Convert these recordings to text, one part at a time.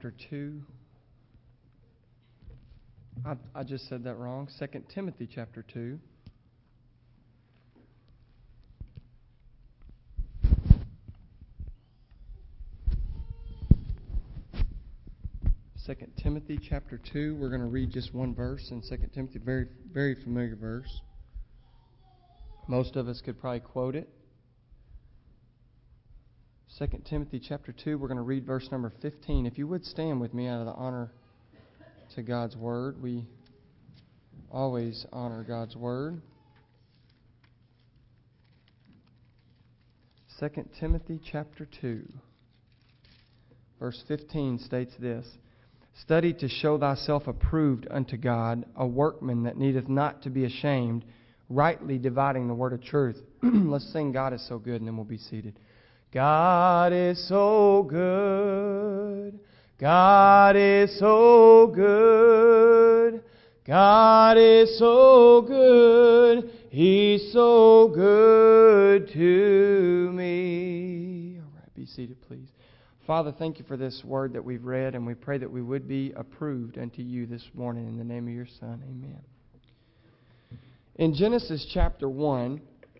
chapter 2. I just said that wrong. 2 Timothy chapter 2. Second Timothy chapter 2. We're going to read just one verse in 2 Timothy. Very, very familiar verse. Most of us could probably quote it. 2 Timothy chapter 2, we're going to read verse number 15. If you would stand with me out of the honor to God's Word. We always honor God's Word. 2 Timothy chapter 2, verse 15 states this: Study to show thyself approved unto God, a workman that needeth not to be ashamed, rightly dividing the word of truth. Let's sing God is so good, and then we'll be seated. God is so good. God is so good. God is so good. He's so good to me. All right, be seated, please. Father, thank you for this word that we've read, and we pray that we would be approved unto you this morning in the name of your Son. Amen. In Genesis chapter 1,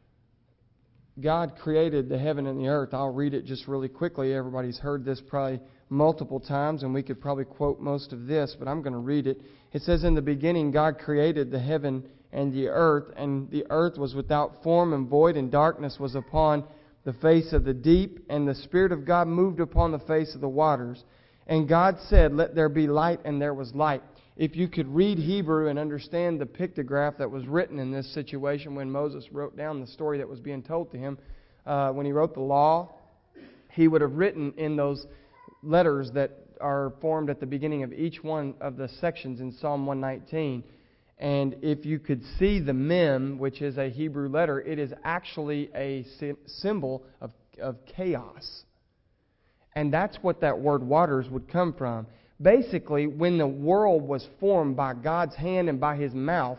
God created the heaven and the earth. I'll read it just really quickly. Everybody's heard this probably multiple times, and we could probably quote most of this, but I'm going to read it. It says, In the beginning God created the heaven and the earth was without form and void, and darkness was upon the face of the deep, and the Spirit of God moved upon the face of the waters. And God said, Let there be light, and there was light. If you could read Hebrew and understand the pictograph that was written in this situation when Moses wrote down the story that was being told to him, when he wrote the law, he would have written in those letters that are formed at the beginning of each one of the sections in Psalm 119. And if you could see the mem, which is a Hebrew letter, it is actually a symbol of chaos. And that's what that word waters would come from. Basically, when the world was formed by God's hand and by His mouth,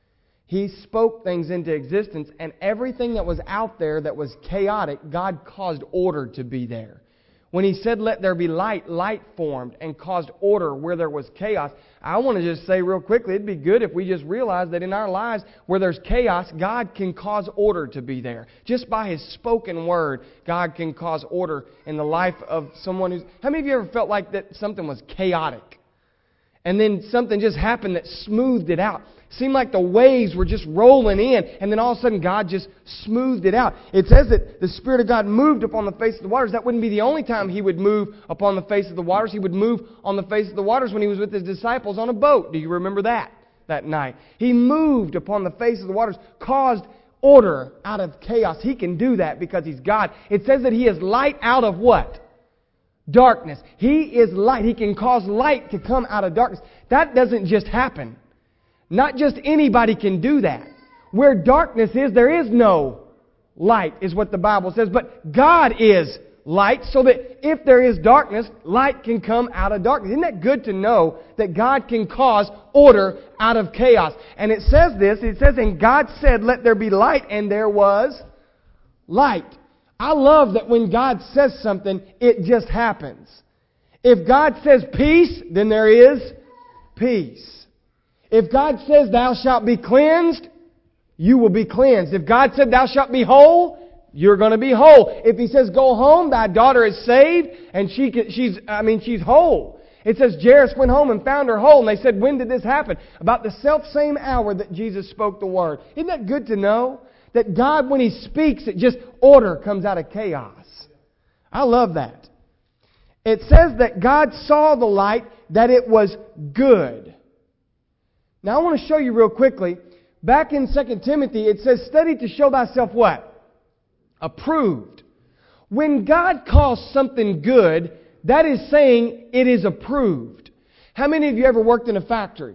He spoke things into existence, and everything that was out there that was chaotic, God caused order to be there. When He said, Let there be light, light formed and caused order where there was chaos. I want to just say real quickly, it'd be good if we just realized that in our lives where there's chaos, God can cause order to be there. Just by His spoken word, God can cause order in the life of someone who's... How many of you ever felt like that something was chaotic? And then something just happened that smoothed it out. Seemed like the waves were just rolling in, and then all of a sudden God just smoothed it out. It says that the Spirit of God moved upon the face of the waters. That wouldn't be the only time He would move upon the face of the waters. He would move on the face of the waters when He was with His disciples on a boat. Do you remember that night? He moved upon the face of the waters, caused order out of chaos. He can do that because He's God. It says that He is light out of what? Darkness. He is light. He can cause light to come out of darkness. That doesn't just happen. Not just anybody can do that. Where darkness is, there is no light, is what the Bible says. But God is light, so that if there is darkness, light can come out of darkness. Isn't that good to know that God can cause order out of chaos? And it says this, it says, And God said, Let there be light, and there was light. I love that when God says something, it just happens. If God says peace, then there is peace. If God says thou shalt be cleansed, you will be cleansed. If God said thou shalt be whole, you're going to be whole. If He says go home, thy daughter is saved, and she's whole. It says Jairus went home and found her whole, and they said, when did this happen? About the self-same hour that Jesus spoke the word. Isn't that good to know? That God, when He speaks, it just order comes out of chaos. I love that. It says that God saw the light, that it was good. Now I want to show you real quickly. Back in 2 Timothy, it says, Study to show thyself what? Approved. When God calls something good, that is saying it is approved. How many of you ever worked in a factory?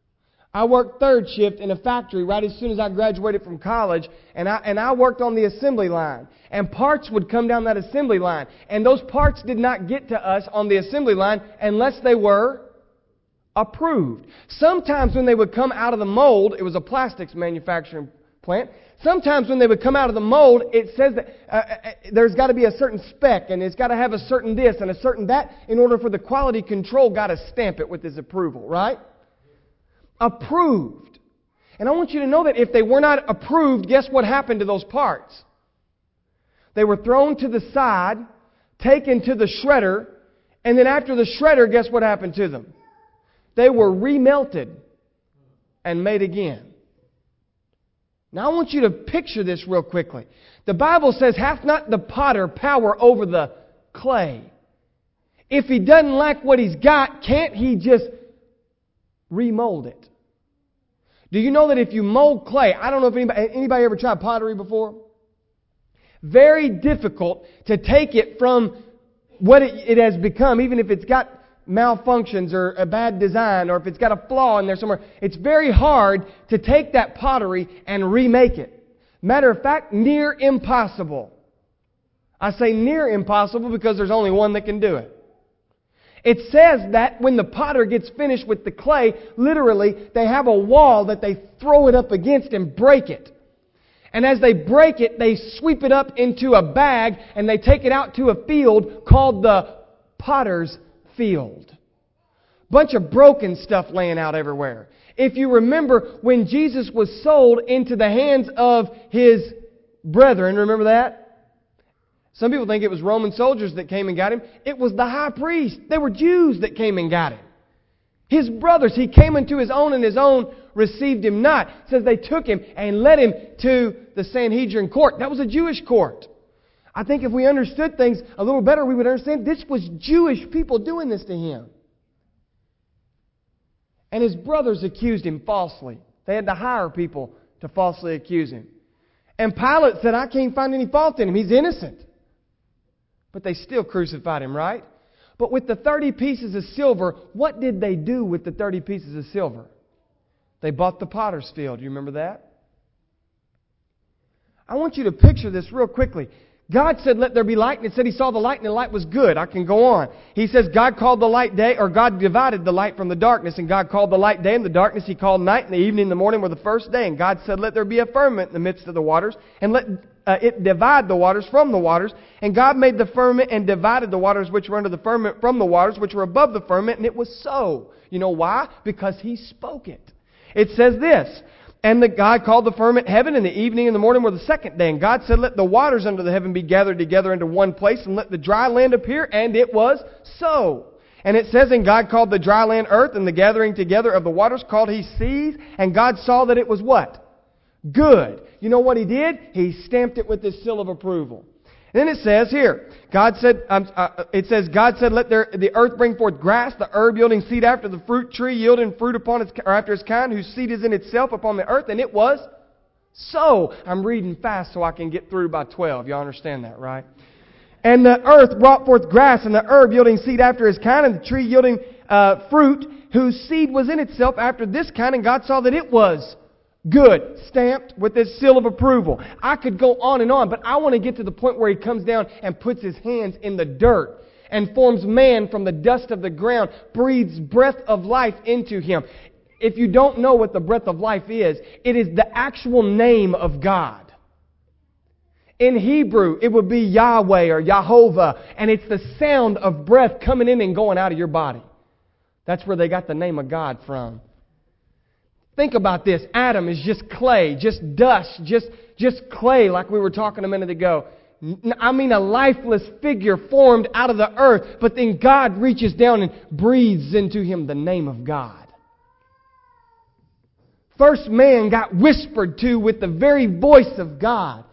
I worked third shift in a factory right as soon as I graduated from college, and I worked on the assembly line. And parts would come down that assembly line. And those parts did not get to us on the assembly line unless they were approved. Sometimes when they would come out of the mold, it was a plastics manufacturing plant, Sometimes when they would come out of the mold, it says that there's got to be a certain spec, and it's got to have a certain this and a certain that in order for the quality control guy to stamp it with his approval, right? Approved. And I want you to know that if they were not approved, guess what happened to those parts? They were thrown to the side, taken to the shredder, and then after the shredder, guess what happened to them? They were remelted and made again. Now I want you to picture this real quickly. The Bible says, hath not the potter power over the clay? If he doesn't like what he's got, can't he just remold it? Do you know that if you mold clay, I don't know if anybody ever tried pottery before? Very difficult to take it from what it has become, even if it's got malfunctions or a bad design or if it's got a flaw in there somewhere. It's very hard to take that pottery and remake it. Matter of fact, near impossible. I say near impossible because there's only one that can do it. It says that when the potter gets finished with the clay, literally, they have a wall that they throw it up against and break it. And as they break it, they sweep it up into a bag and they take it out to a field called the potter's field. Bunch of broken stuff laying out everywhere. If you remember when Jesus was sold into the hands of His brethren, remember that? Some people think it was Roman soldiers that came and got Him. It was the high priest. They were Jews that came and got Him. His brothers, He came into His own and His own received Him not. It says they took Him and led Him to the Sanhedrin court. That was a Jewish court. I think if we understood things a little better, we would understand this was Jewish people doing this to Him. And His brothers accused Him falsely. They had to hire people to falsely accuse Him. And Pilate said, I can't find any fault in Him. He's innocent. But they still crucified Him, right? But with the 30 pieces of silver, what did they do with the 30 pieces of silver? They bought the potter's field. You remember that? I want you to picture this real quickly. God said, let there be light, and it said He saw the light, and the light was good. I can go on. He says, God called the light day, or God divided the light from the darkness, and God called the light day, and the darkness He called night, and the evening and the morning were the first day. And God said, let there be a firmament in the midst of the waters, and let it divide the waters from the waters. And God made the firmament and divided the waters which were under the firmament from the waters which were above the firmament, and it was so. You know why? Because He spoke it. It says this, and God called the firmament heaven, and the evening and the morning were the second day. And God said, let the waters under the heaven be gathered together into one place, and let the dry land appear. And it was so. And it says, and God called the dry land earth, and the gathering together of the waters called He seas. And God saw that it was what? Good. You know what He did? He stamped it with His seal of approval. Then it says here, God said, let the earth bring forth grass, the herb yielding seed after the fruit tree, yielding fruit upon its, or after its kind, whose seed is in itself upon the earth. And it was so. I'm reading fast so I can get through by 12. You understand that, right? And the earth brought forth grass, and the herb yielding seed after his kind, and the tree yielding fruit, whose seed was in itself after this kind. And God saw that it was good, stamped with His seal of approval. I could go on, but I want to get to the point where He comes down and puts His hands in the dirt and forms man from the dust of the ground, breathes breath of life into him. If you don't know what the breath of life is, it is the actual name of God. In Hebrew, it would be Yahweh or Yahovah, and it's the sound of breath coming in and going out of your body. That's where they got the name of God from. Think about this. Adam is just clay, just dust, just clay like we were talking a minute ago. I mean a lifeless figure formed out of the earth, but then God reaches down and breathes into him the name of God. First man got whispered to with the very voice of God.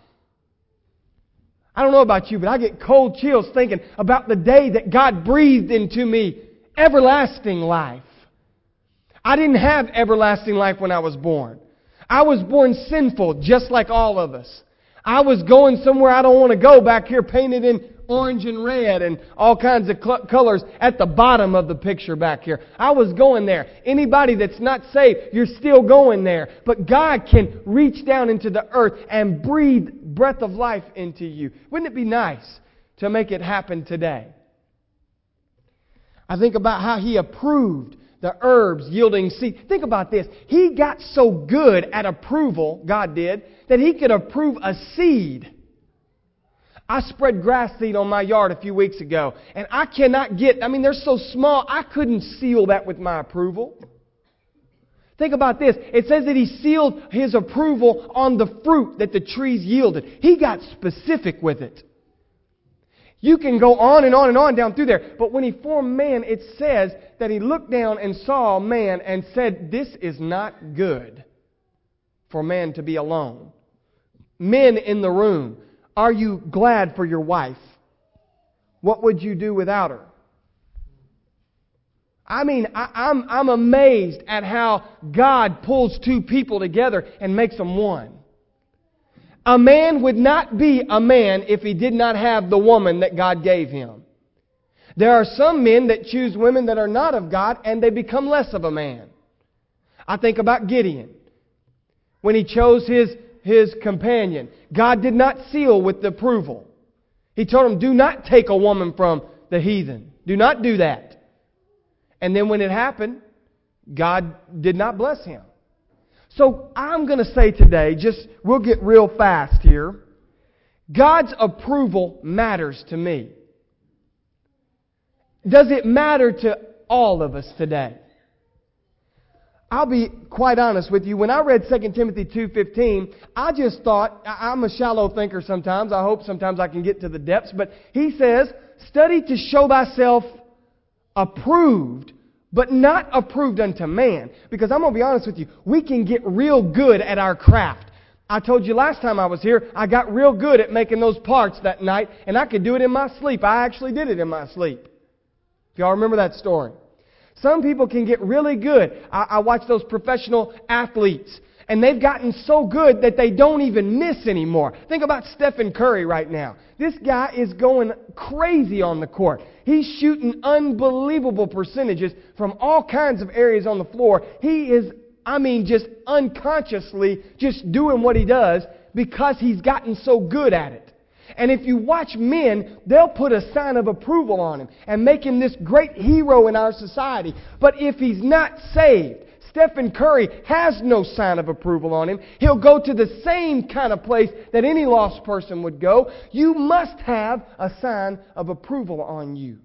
I don't know about you, but I get cold chills thinking about the day that God breathed into me everlasting life. I didn't have everlasting life when I was born. I was born sinful, just like all of us. I was going somewhere I don't want to go back here, painted in orange and red and all kinds of colors at the bottom of the picture back here. I was going there. Anybody that's not saved, you're still going there. But God can reach down into the earth and breathe breath of life into you. Wouldn't it be nice to make it happen today? I think about how He approved the herbs yielding seed. Think about this. He got so good at approval, God did, that He could approve a seed. I spread grass seed on my yard a few weeks ago, and I cannot they're so small, I couldn't seal that with my approval. Think about this. It says that He sealed His approval on the fruit that the trees yielded. He got specific with it. You can go on and on and on down through there. But when He formed man, it says that He looked down and saw man and said, "This is not good for man to be alone." Men in the room, are you glad for your wife? What would you do without her? I'm amazed at how God pulls two people together and makes them one. A man would not be a man if he did not have the woman that God gave him. There are some men that choose women that are not of God and they become less of a man. I think about Gideon. When he chose his companion, God did not seal with the approval. He told him, "Do not take a woman from the heathen. Do not do that." And then when it happened, God did not bless him. So I'm going to say today, we'll get real fast here. God's approval matters to me. Does it matter to all of us today? I'll be quite honest with you. When I read 2 Timothy 2:15, I just thought, I'm a shallow thinker sometimes. I hope sometimes I can get to the depths. But he says, "Study to show thyself approved, but not approved unto man." Because I'm going to be honest with you, we can get real good at our craft. I told you last time I was here, I got real good at making those parts that night, and I could do it in my sleep. I actually did it in my sleep. If y'all remember that story. Some people can get really good. I watch those professional athletes, and they've gotten so good that they don't even miss anymore. Think about Stephen Curry right now. This guy is going crazy on the court. He's shooting unbelievable percentages from all kinds of areas on the floor. He is, just unconsciously just doing what he does because he's gotten so good at it. And if you watch men, they'll put a sign of approval on him and make him this great hero in our society. But if he's not saved, Stephen Curry has no sign of approval on him. He'll go to the same kind of place that any lost person would go. You must have a sign of approval on you.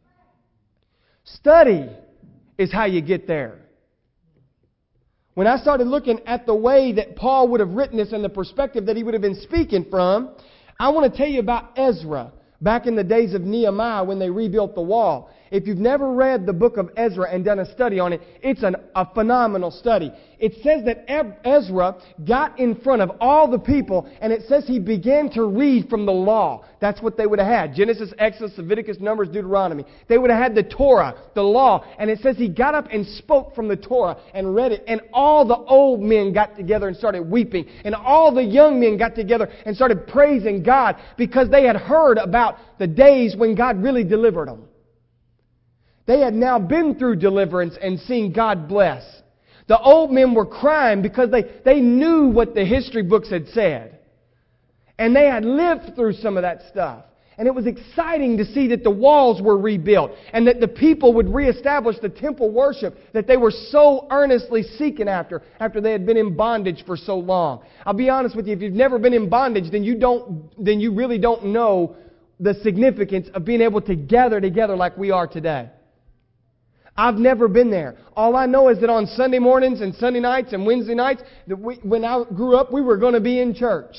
Study is how you get there. When I started looking at the way that Paul would have written this and the perspective that he would have been speaking from, I want to tell you about Ezra back in the days of Nehemiah when they rebuilt the wall. If you've never read the book of Ezra and done a study on it, it's a phenomenal study. It says that Ezra got in front of all the people, and it says he began to read from the law. That's what they would have had. Genesis, Exodus, Leviticus, Numbers, Deuteronomy. They would have had the Torah, the law. And it says he got up and spoke from the Torah and read it. And all the old men got together and started weeping. And all the young men got together and started praising God because they had heard about the days when God really delivered them. They had now been through deliverance and seen God bless. The old men were crying because they knew what the history books had said. And they had lived through some of that stuff. And it was exciting to see that the walls were rebuilt and that the people would reestablish the temple worship that they were so earnestly seeking after they had been in bondage for so long. I'll be honest with you, if you've never been in bondage, then you really don't know the significance of being able to gather together like we are today. I've never been there. All I know is that on Sunday mornings and Sunday nights and Wednesday nights, when I grew up, we were going to be in church.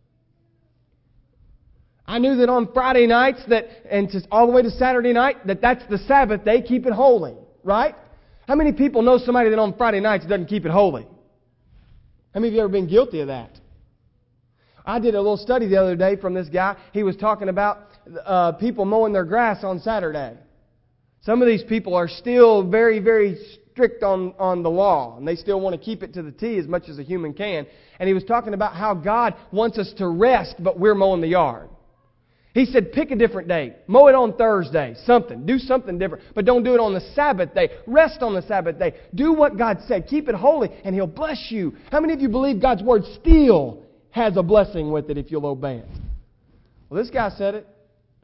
I knew that on Friday nights and all the way to Saturday night, that's the Sabbath day, keep it holy, right? How many people know somebody that on Friday nights doesn't keep it holy? How many of you ever been guilty of that? I did a little study the other day from this guy. He was talking about people mowing their grass on Saturday. Some of these people are still very, very strict on the law, and they still want to keep it to the T as much as a human can. And he was talking about how God wants us to rest, but we're mowing the yard. He said, pick a different day. Mow it on Thursday. Do something different. But don't do it on the Sabbath day. Rest on the Sabbath day. Do what God said. Keep it holy, and He'll bless you. How many of you believe God's Word still has a blessing with it if you'll obey it? Well, this guy said it.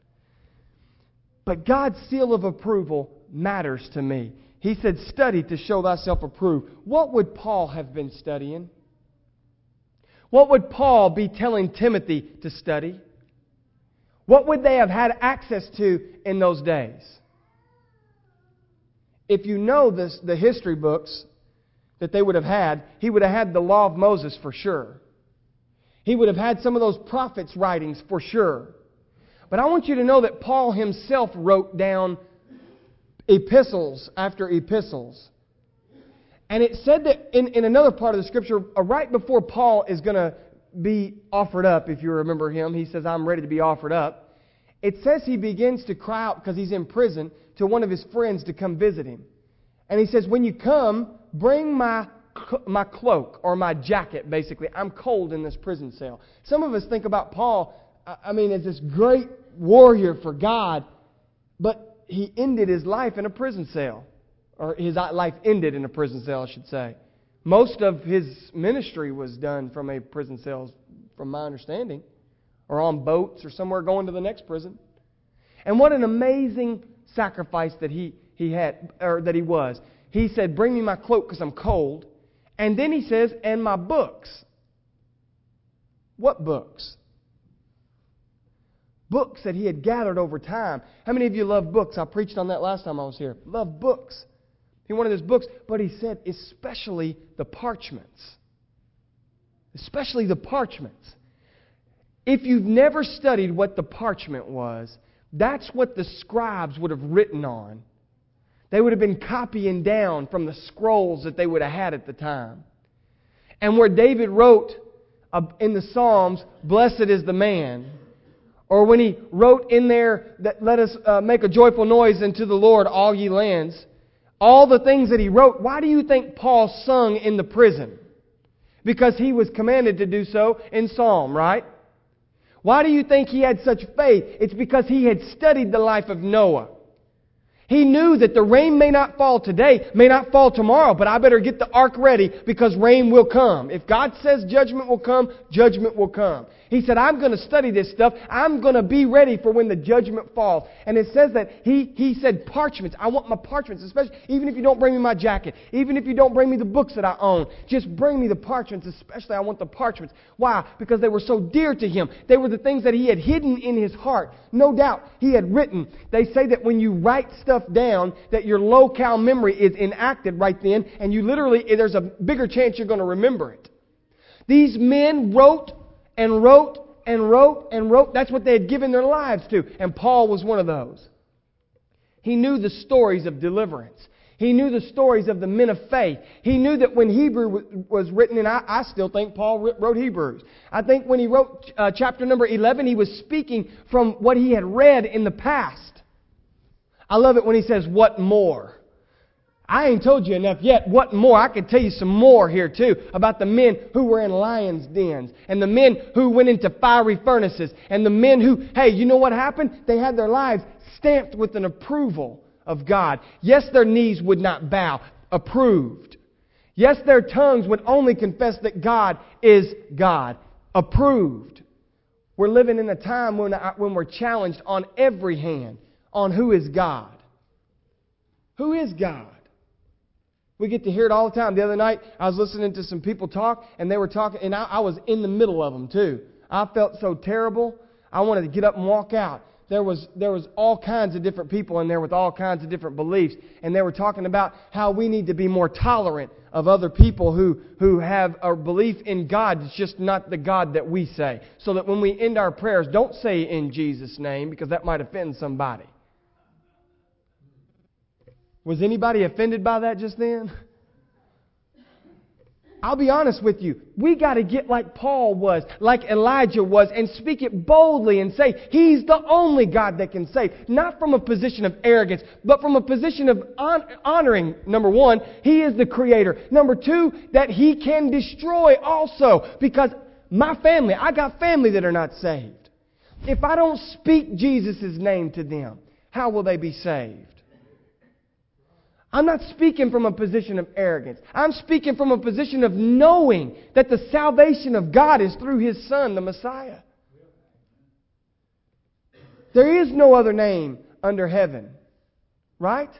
But God's seal of approval matters to me. He said, study to show thyself approved. What would Paul have been studying? What would Paul be telling Timothy to study? What would they have had access to in those days? If you know the history books that they would have had, he would have had the Law of Moses for sure. He would have had some of those prophets' writings for sure. But I want you to know that Paul himself wrote down epistles after epistles. And it said that in another part of the Scripture, right before Paul is going to be offered up, if you remember him, he says, I'm ready to be offered up. It says he begins to cry out because he's in prison to one of his friends to come visit him. And he says, when you come, bring my cloak or my jacket, basically. I'm cold in this prison cell. Some of us think about Paul, as this great warrior for God, but he ended his life in a prison cell. Or his life ended in a prison cell, I should say. Most of his ministry was done from a prison cell, from my understanding. Or on boats or somewhere going to the next prison. And what an amazing sacrifice that he had, or that he was. He said, bring me my cloak because I'm cold. And then he says, and my books. What books? Books that he had gathered over time. How many of you love books? I preached on that last time I was here. Love books. He wanted his books, but he said, especially the parchments. Especially the parchments. If you've never studied what the parchment was, that's what the scribes would have written on. They would have been copying down from the scrolls that they would have had at the time. And where David wrote in the Psalms, blessed is the man. Or when he wrote in there, that let us make a joyful noise unto the Lord, all ye lands. All the things that he wrote, why do you think Paul sung in the prison? Because he was commanded to do so in Psalm, right? Why do you think he had such faith? It's because he had studied the life of Noah. He knew that the rain may not fall today, may not fall tomorrow, but I better get the ark ready because rain will come. If God says judgment will come, judgment will come. He said, I'm going to study this stuff. I'm going to be ready for when the judgment falls. And it says that he said parchments. I want my parchments, especially even if you don't bring me my jacket, even if you don't bring me the books that I own. Just bring me the parchments, especially I want the parchments. Why? Because they were so dear to him. They were the things that he had hidden in his heart. No doubt he had written. They say that when you write stuff down, that your local memory is enacted right then, and you literally, there's a bigger chance you're going to remember it. These men wrote and wrote and wrote and wrote. That's what they had given their lives to. And Paul was one of those. He knew the stories of deliverance. He knew the stories of the men of faith. He knew that when Hebrew was written, and I still think Paul wrote Hebrews. I think when he wrote chapter number 11, he was speaking from what he had read in the past. I love it when he says, what more? I ain't told you enough yet. What more? I could tell you some more here too about the men who were in lions' dens and the men who went into fiery furnaces and the men who, hey, you know what happened? They had their lives stamped with an approval of God. Yes, their knees would not bow. Approved. Yes, their tongues would only confess that God is God. Approved. We're living in a time when we're challenged on every hand on who is God. Who is God? We get to hear it all the time. The other night, I was listening to some people talk, and they were talking, and I was in the middle of them too. I felt so terrible. I wanted to get up and walk out. There was all kinds of different people in there with all kinds of different beliefs, and they were talking about how we need to be more tolerant of other people who have a belief in God. It's just not the God that we say. So that when we end our prayers, don't say in Jesus' name, because that might offend somebody. Was anybody offended by that just then? I'll be honest with you. We got to get like Paul was, like Elijah was, and speak it boldly and say, He's the only God that can save. Not from a position of arrogance, but from a position of honoring, number one, He is the Creator. Number two, that He can destroy also. Because my family, I got family that are not saved. If I don't speak Jesus' name to them, how will they be saved? I'm not speaking from a position of arrogance. I'm speaking from a position of knowing that the salvation of God is through His Son, the Messiah. There is no other name under heaven. Right?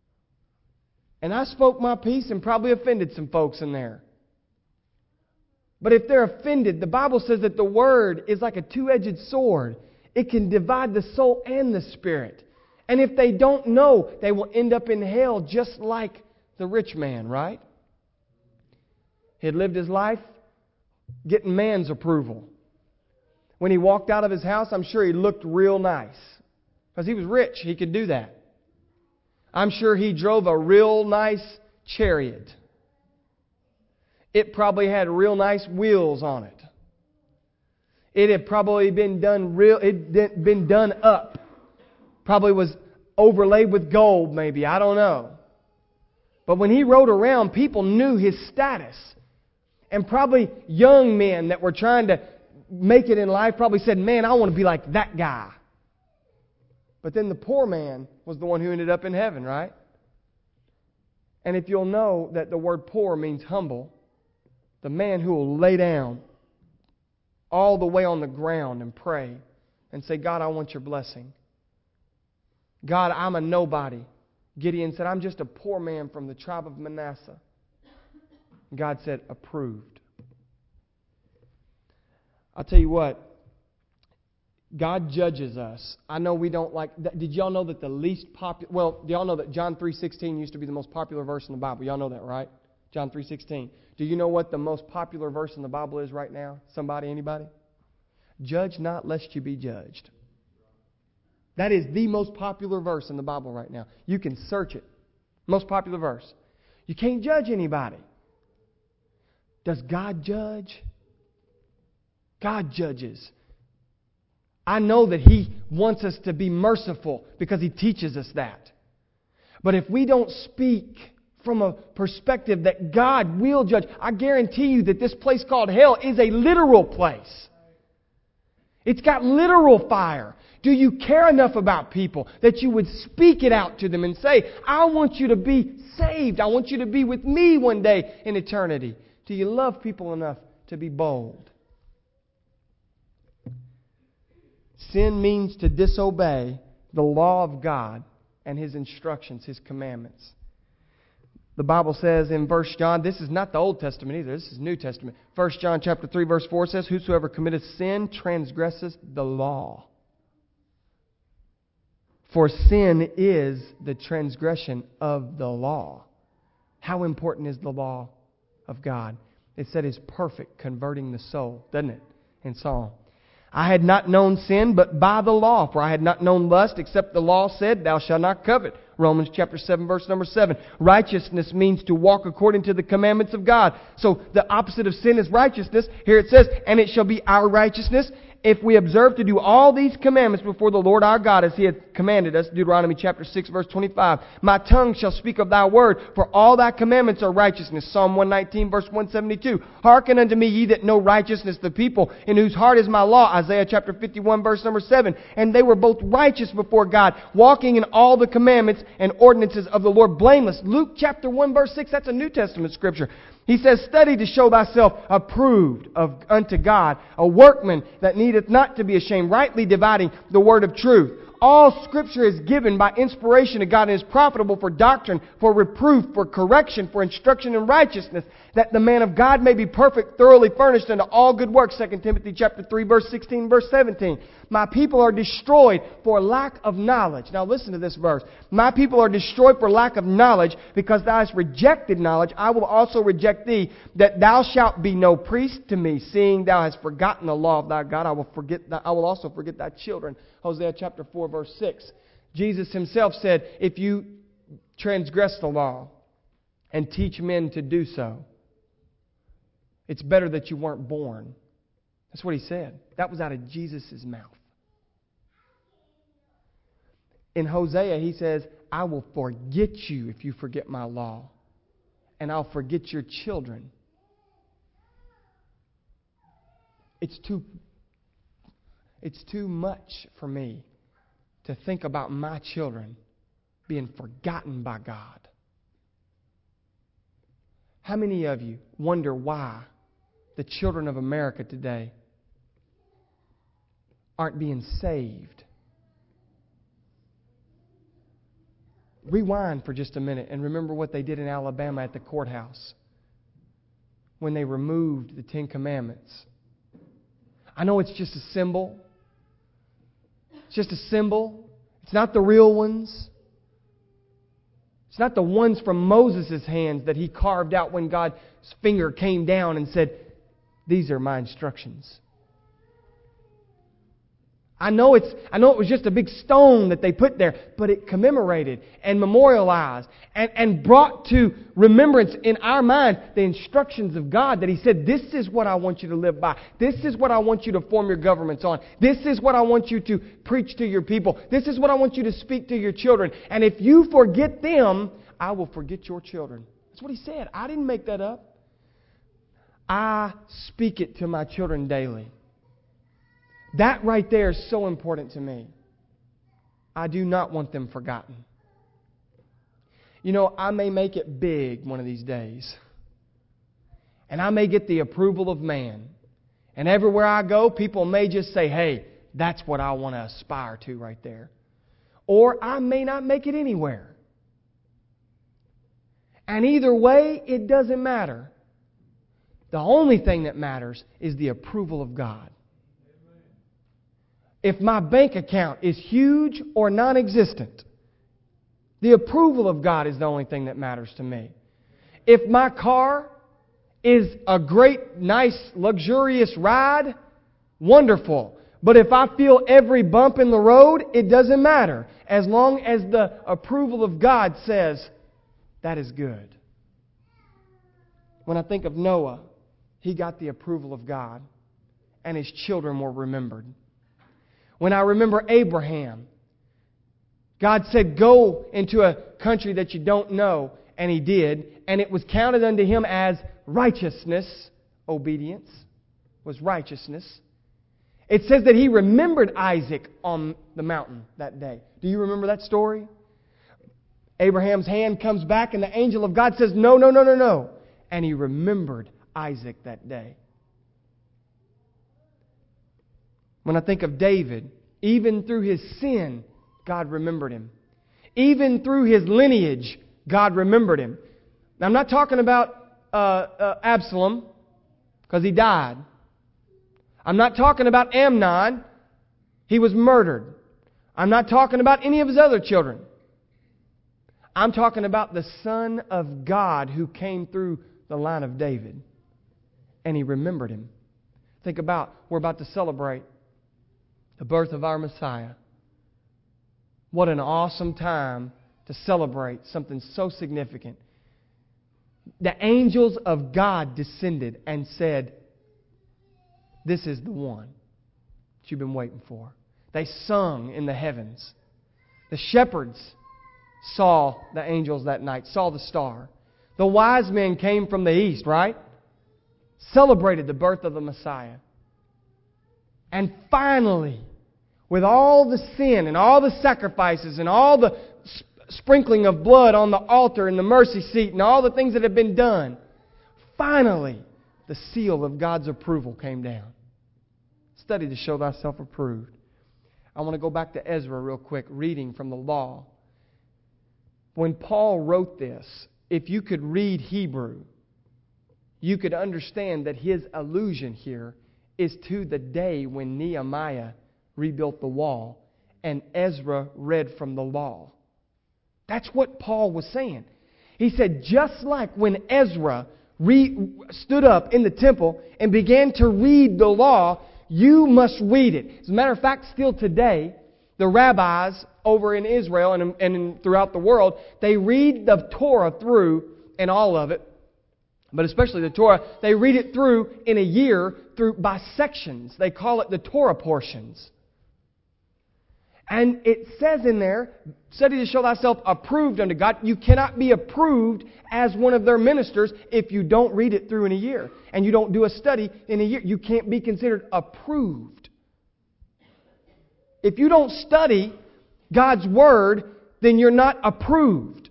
And I spoke my piece and probably offended some folks in there. But if they're offended, the Bible says that the Word is like a two-edged sword. It can divide the soul and the spirit. And if they don't know, they will end up in hell just like the rich man, right? He had lived his life getting man's approval. When he walked out of his house, I'm sure he looked real nice. Because he was rich, he could do that. I'm sure he drove a real nice chariot. It probably had real nice wheels on it. It had probably been done up. Probably was overlaid with gold, maybe. I don't know. But when he rode around, people knew his status. And probably young men that were trying to make it in life probably said, man, I want to be like that guy. But then the poor man was the one who ended up in heaven, right? And if you'll know that the word poor means humble, the man who will lay down all the way on the ground and pray and say, God, I want your blessing. God, I'm a nobody. Gideon said, I'm just a poor man from the tribe of Manasseh. God said, approved. I'll tell you what, God judges us. I know we don't like... Did y'all know that the least popular... Well, do y'all know that John 3:16 used to be the most popular verse in the Bible? Y'all know that, right? John 3:16. Do you know what the most popular verse in the Bible is right now? Somebody, anybody? Judge not lest you be judged. That is the most popular verse in the Bible right now. You can search it. Most popular verse. You can't judge anybody. Does God judge? God judges. I know that He wants us to be merciful because He teaches us that. But if we don't speak from a perspective that God will judge, I guarantee you that this place called hell is a literal place. It's got literal fire. Do you care enough about people that you would speak it out to them and say, I want you to be saved. I want you to be with me one day in eternity. Do you love people enough to be bold? Sin means to disobey the law of God and His instructions, His commandments. The Bible says in 1 John, this is not the Old Testament either, this is New Testament. 1 John chapter 3 verse 4 says, whosoever committeth sin transgresseth the law. For sin is the transgression of the law. How important is the law of God? It said it's perfect, converting the soul, doesn't it? In Psalm. I had not known sin but by the law, for I had not known lust except the law said, thou shalt not covet. Romans chapter 7 verse number 7. Righteousness means to walk according to the commandments of God. So the opposite of sin is righteousness. Here it says, and it shall be our righteousness if we observe to do all these commandments before the Lord our God as He hath commanded us. Deuteronomy chapter 6 verse 25. My tongue shall speak of thy word, for all thy commandments are righteousness. Psalm 119 verse 172. Hearken unto me, ye that know righteousness, the people in whose heart is my law. Isaiah chapter 51 verse number 7. And they were both righteous before God, walking in all the commandments and ordinances of the Lord blameless. Luke chapter 1 verse 6, that's a New Testament scripture. He says, study to show thyself approved unto God, a workman that needeth not to be ashamed, rightly dividing the word of truth. All Scripture is given by inspiration of God and is profitable for doctrine, for reproof, for correction, for instruction in righteousness, that the man of God may be perfect, thoroughly furnished unto all good works. 2 Timothy chapter 3, verse 16, verse 17. My people are destroyed for lack of knowledge. Now listen to this verse. My people are destroyed for lack of knowledge, because thou hast rejected knowledge. I will also reject thee, that thou shalt be no priest to me, seeing thou hast forgotten the law of thy God. I will also forget thy children. Hosea chapter 4, verse 6. Jesus Himself said, if you transgress the law and teach men to do so, it's better that you weren't born. That's what He said. That was out of Jesus' mouth. In Hosea, He says, I will forget you if you forget my law, and I'll forget your children. It's too much for me to think about my children being forgotten by God. How many of you wonder why the children of America today aren't being saved? Rewind for just a minute and remember what they did in Alabama at the courthouse. when they removed the Ten Commandments. I know it's just a symbol. It's just a symbol. It's not the real ones. It's not the ones from Moses' hands that he carved out when God's finger came down and said, "These are my instructions." I know it was just a big stone that they put there, but it commemorated and memorialized and brought to remembrance in our mind the instructions of God that He said, "This is what I want you to live by. This is what I want you to form your governments on. This is what I want you to preach to your people. This is what I want you to speak to your children. And if you forget them, I will forget your children." That's what He said. I didn't make that up. I speak it to my children daily. That right there is so important to me. I do not want them forgotten. You know, I may make it big one of these days. And I may get the approval of man. And everywhere I go, people may just say, "Hey, that's what I want to aspire to right there." Or I may not make it anywhere. And either way, it doesn't matter. The only thing that matters is the approval of God. If my bank account is huge or non-existent, the approval of God is the only thing that matters to me. If my car is a great, nice, luxurious ride, wonderful. But if I feel every bump in the road, it doesn't matter. As long as the approval of God says, that is good. When I think of Noah, he got the approval of God, and his children were remembered. When I remember Abraham, God said, "Go into a country that you don't know," and he did, and it was counted unto him as righteousness. Obedience was righteousness. It says that he remembered Isaac on the mountain that day. Do you remember that story? Abraham's hand comes back and the angel of God says, "No, no, no, no, no." And he remembered Isaac that day. When I think of David, even through his sin, God remembered him. Even through his lineage, God remembered him. Now, I'm not talking about Absalom, because he died. I'm not talking about Amnon. He was murdered. I'm not talking about any of his other children. I'm talking about the Son of God who came through the line of David. And he remembered him. Think about, we're about to celebrate the birth of our Messiah. What an awesome time to celebrate something so significant. The angels of God descended and said, "This is the one that you've been waiting for." They sung in the heavens. The shepherds saw the angels that night, saw the star. The wise men came from the east, right? Celebrated the birth of the Messiah. And finally, with all the sin and all the sacrifices and all the sprinkling of blood on the altar and the mercy seat and all the things that have been done, finally, the seal of God's approval came down. Study to show thyself approved. I want to go back to Ezra real quick, reading from the law. When Paul wrote this, if you could read Hebrew, you could understand that his allusion here is to the day when Nehemiah rebuilt the wall and Ezra read from the law. That's what Paul was saying. He said, just like when Ezra stood up in the temple and began to read the law, you must read it. As a matter of fact, still today, the rabbis over in Israel and throughout the world, they read the Torah through, and all of it, but especially the Torah, they read it through in a year by sections. They call it the Torah portions. And it says in there, study to show thyself approved unto God. You cannot be approved as one of their ministers if you don't read it through in a year. And you don't do a study in a year. You can't be considered approved. If you don't study God's Word, then you're not approved,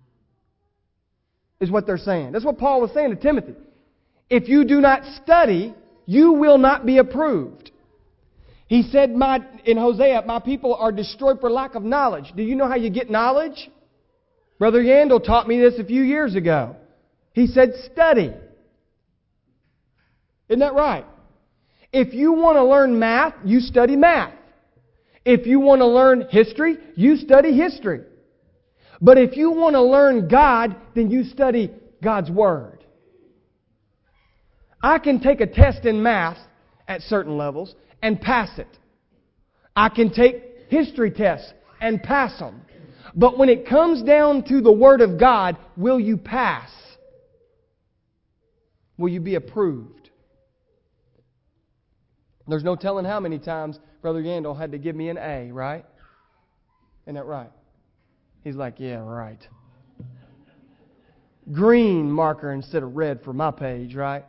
is what they're saying. That's what Paul was saying to Timothy. If you do not study, you will not be approved. He said in Hosea, "My people are destroyed for lack of knowledge." Do you know how you get knowledge? Brother Yandel taught me this a few years ago. He said, study. Isn't that right? If you want to learn math, you study math. If you want to learn history, you study history. But if you want to learn God, then you study God's Word. I can take a test in math at certain levels and pass it. I can take history tests and pass them. But when it comes down to the Word of God, will you pass? Will you be approved? There's no telling how many times Brother Yandel had to give me an A, right? Isn't that right? He's like, yeah, right. Green marker instead of red for my page, right?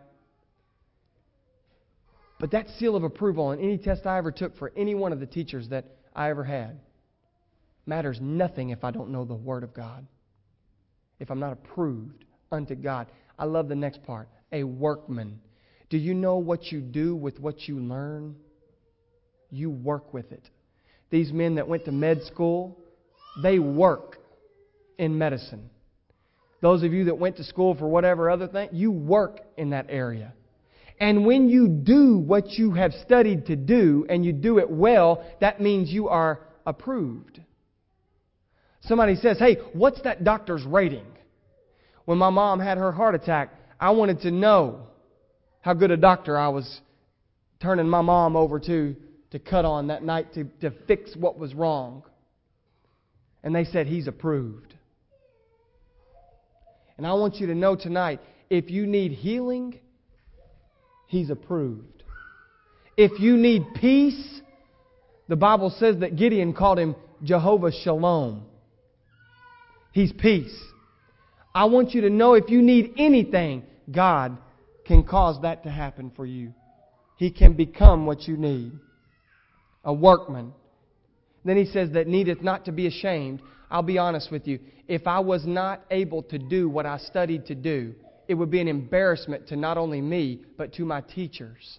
But that seal of approval on any test I ever took for any one of the teachers that I ever had matters nothing if I don't know the Word of God. If I'm not approved unto God. I love the next part. A workman. Do you know what you do with what you learn? You work with it. These men that went to med school, they work in medicine. Those of you that went to school for whatever other thing, you work in that area. And when you do what you have studied to do and you do it well, that means you are approved. Somebody says, hey, what's that doctor's rating? When my mom had her heart attack, I wanted to know how good a doctor I was turning my mom over to cut on that night to fix what was wrong. And they said, he's approved. And I want you to know tonight, if you need healing, he's approved. If you need peace, the Bible says that Gideon called him Jehovah Shalom. He's peace. I want you to know if you need anything, God can cause that to happen for you. He can become what you need. A workman. Then he says that needeth not to be ashamed. I'll be honest with you. If I was not able to do what I studied to do, it would be an embarrassment to not only me, but to my teachers.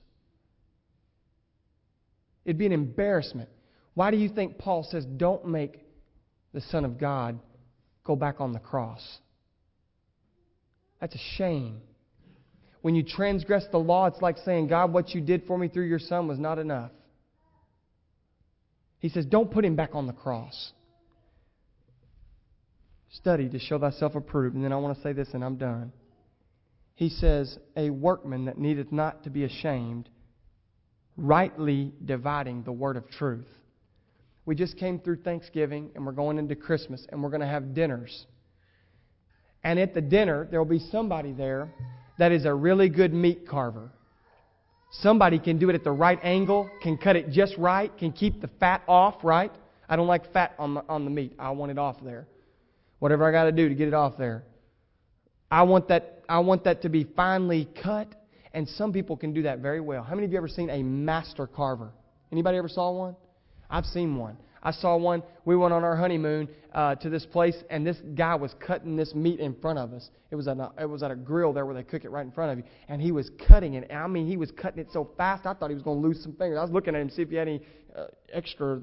It'd be an embarrassment. Why do you think Paul says, don't make the Son of God go back on the cross? That's a shame. When you transgress the law, it's like saying, God, what you did for me through your Son was not enough. He says, don't put him back on the cross. Study to show thyself approved. And then I want to say this and I'm done. He says, a workman that needeth not to be ashamed, rightly dividing the word of truth. We just came through Thanksgiving and we're going into Christmas and we're going to have dinners. And at the dinner, there will be somebody there that is a really good meat carver. Somebody can do it at the right angle, can cut it just right, can keep the fat off, right? I don't like fat on the meat. I want it off there. Whatever I got to do to get it off there. I want that to be finely cut, and some people can do that very well. How many of you ever seen a master carver? Anybody ever saw one? I've seen one. I saw one. We went on our honeymoon to this place, and this guy was cutting this meat in front of us. It was at a grill there where they cook it right in front of you, and he was cutting it. I mean, he was cutting it so fast, I thought he was going to lose some fingers. I was looking at him to see if he had any extra,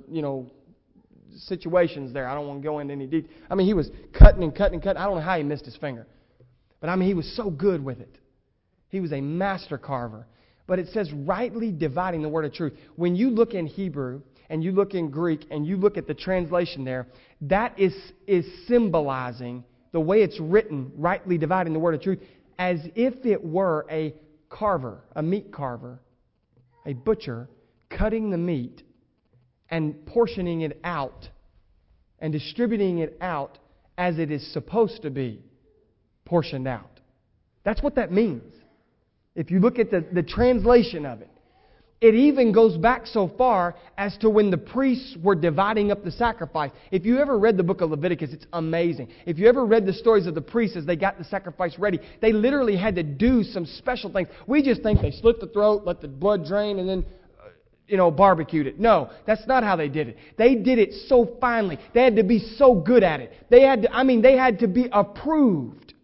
situations there. I don't want to go into any detail. I mean, he was cutting and cutting and cutting. I don't know how he missed his finger, but I mean, he was so good with it. He was a master carver. But it says rightly dividing the word of truth. When you look in Hebrew and you look in Greek and you look at the translation there, that is symbolizing the way it's written, rightly dividing the word of truth, as if it were a carver, a meat carver, a butcher, cutting the meat and portioning it out and distributing it out as it is supposed to be portioned out. That's what that means. If you look at the translation of it, it even goes back so far as to when the priests were dividing up the sacrifice. If you ever read the book of Leviticus, it's amazing. If you ever read the stories of the priests as they got the sacrifice ready, they literally had to do some special things. We just think they slit the throat, let the blood drain, and then barbecued it. No, that's not how they did it. They did it so finely. They had to be so good at it. They had to be approved.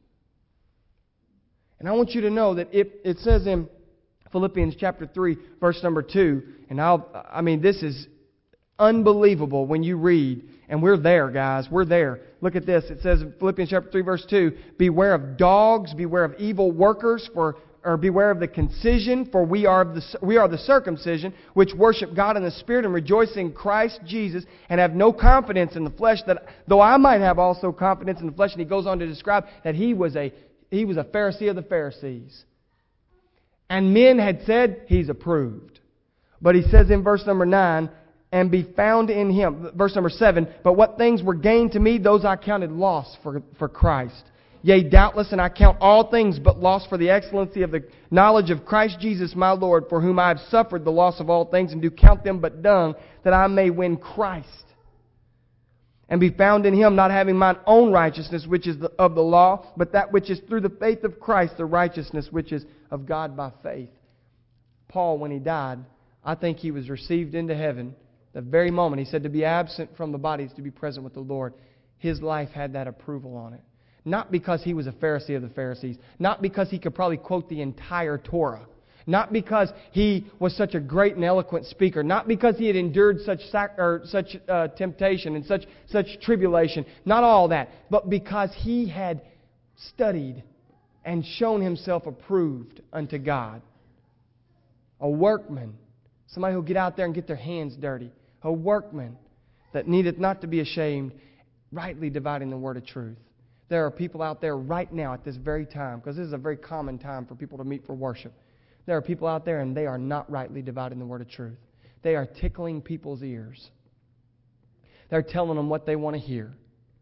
And I want you to know that it says in Philippians chapter 3, verse number 2, and this is unbelievable when you read, and we're there, guys, we're there. Look at this. It says in Philippians chapter 3, verse 2, beware of dogs, beware of evil workers, for or beware of the concision, for we are the circumcision, which worship God in the Spirit and rejoice in Christ Jesus, and have no confidence in the flesh, that though I might have also confidence in the flesh. And he goes on to describe that he was a Pharisee of the Pharisees. And men had said, he's approved. But he says in verse number 9, and be found in Him. Verse number 7, but what things were gained to me, those I counted loss for Christ. Yea, doubtless, and I count all things but loss for the excellency of the knowledge of Christ Jesus my Lord, for whom I have suffered the loss of all things, and do count them but dung, that I may win Christ, and be found in Him, not having mine own righteousness, which is of the law, but that which is through the faith of Christ, the righteousness which is of God by faith. Paul, when he died, I think he was received into heaven the very moment. He said to be absent from the body is to be present with the Lord. His life had that approval on it. Not because he was a Pharisee of the Pharisees. Not because he could probably quote the entire Torah. Not because he was such a great and eloquent speaker. Not because he had endured such temptation and such tribulation. Not all that. But because he had studied and shown himself approved unto God. A workman. Somebody who'll get out there and get their hands dirty. A workman that needeth not to be ashamed, rightly dividing the word of truth. There are people out there right now at this very time, because this is a very common time for people to meet for worship. There are people out there and they are not rightly dividing the word of truth. They are tickling people's ears. They're telling them what they want to hear.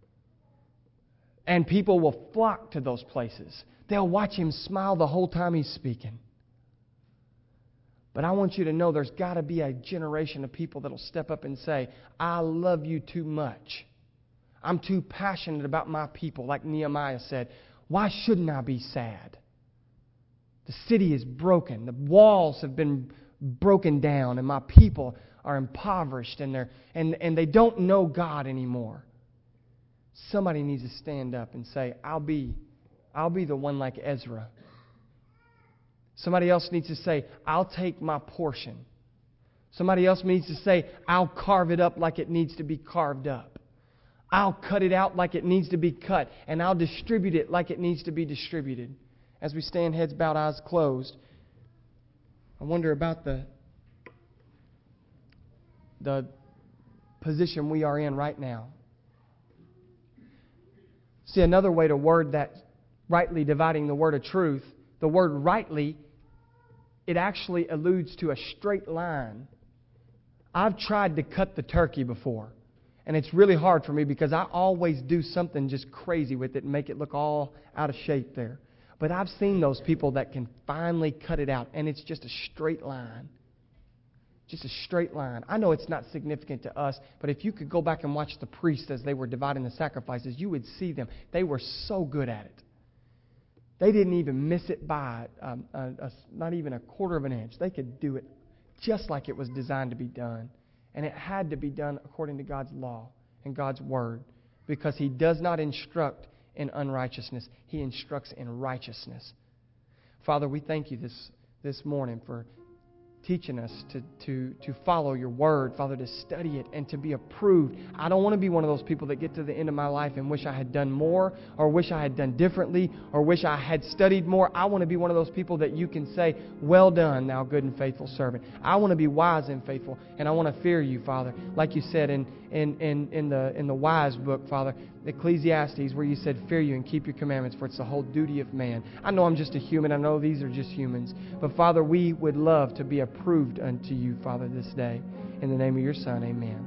And people will flock to those places. They'll watch him smile the whole time he's speaking. But I want you to know there's got to be a generation of people that will step up and say, I love you too much. I'm too passionate about my people, like Nehemiah said. Why shouldn't I be sad? The city is broken. The walls have been broken down, and my people are impoverished, and they don't know God anymore. Somebody needs to stand up and say, I'll be the one like Ezra. Somebody else needs to say, I'll take my portion. Somebody else needs to say, I'll carve it up like it needs to be carved up. I'll cut it out like it needs to be cut. And I'll distribute it like it needs to be distributed. As we stand, heads bowed, eyes closed, I wonder about the position we are in right now. See, another way to word that rightly dividing the word of truth, the word rightly, it actually alludes to a straight line. I've tried to cut the turkey before. And it's really hard for me because I always do something just crazy with it and make it look all out of shape there. But I've seen those people that can finally cut it out, and it's just a straight line. Just a straight line. I know it's not significant to us, but if you could go back and watch the priests as they were dividing the sacrifices, you would see them. They were so good at it. They didn't even miss it by not even a quarter of an inch. They could do it just like it was designed to be done. And it had to be done according to God's law and God's word. Because He does not instruct in unrighteousness. He instructs in righteousness. Father, we thank You this morning for teaching us to follow Your word, Father, to study it and to be approved. I don't want to be one of those people that get to the end of my life and wish I had done more, or wish I had done differently, or wish I had studied more. I want to be one of those people that You can say, well done, thou good and faithful servant. I want to be wise and faithful, and I want to fear You, Father. Like You said in the wise book, Father, Ecclesiastes, where You said, fear You and keep Your commandments, for it's the whole duty of man. I know I'm just a human. I know these are just humans. But Father, we would love to be approved unto You, Father, this day. In the name of Your Son, amen.